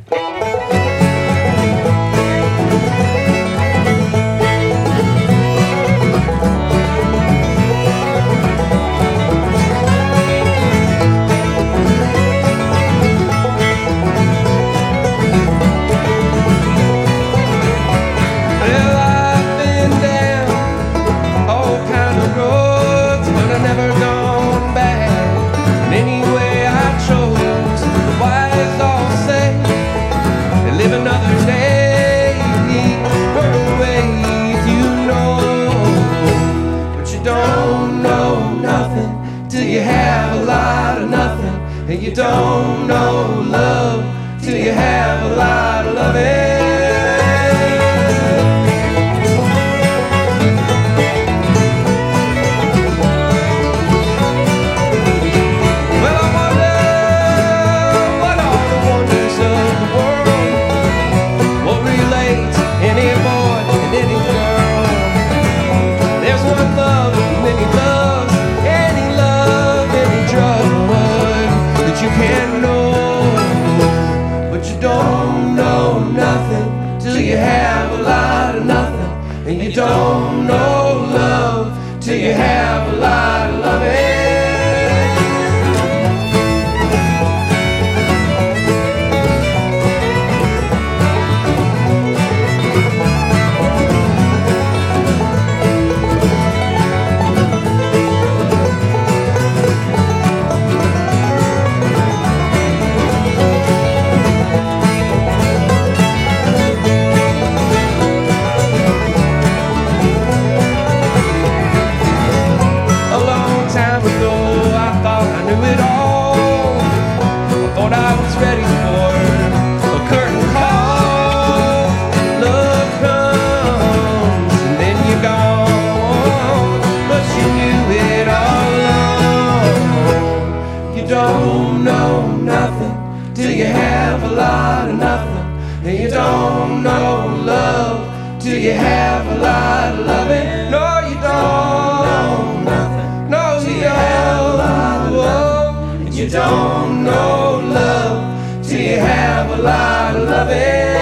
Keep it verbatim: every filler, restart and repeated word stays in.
And you don't know love till you have a lot of loving. Well, I wonder what all the wonders of the world will relate any boy and any girl. There's one love and many loves, any love, any drug. You can't know, but you don't know nothing till you have a lot of nothing. And you don't know love till you have a lot of loving. And you don't know love till you have a lot of loving. No, you don't know nothing. No, till you have a lot of love. And you don't know love till you have a lot of loving.